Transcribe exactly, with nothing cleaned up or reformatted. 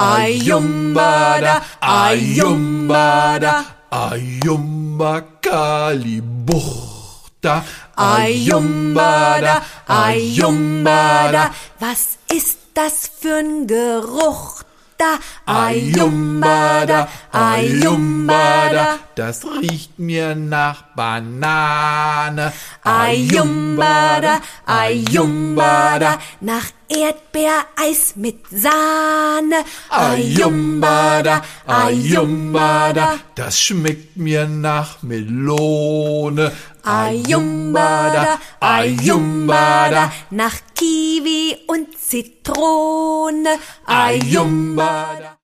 Ayumbada, Ayumbada, Ayumba Kalibuchta. Ayumbada, Ayumbada, was ist das für'n Geruch da? Ayumbada, Ayumbada, das riecht mir nach Banane. Ayumbada, Ayumbada, nach Erdbeereis mit Sahne. Ayumbada, Ayumbada, das schmeckt mir nach Melone. Ayumbada, Ayumbada, nach Kiwi und Zitrone. Ayumbada.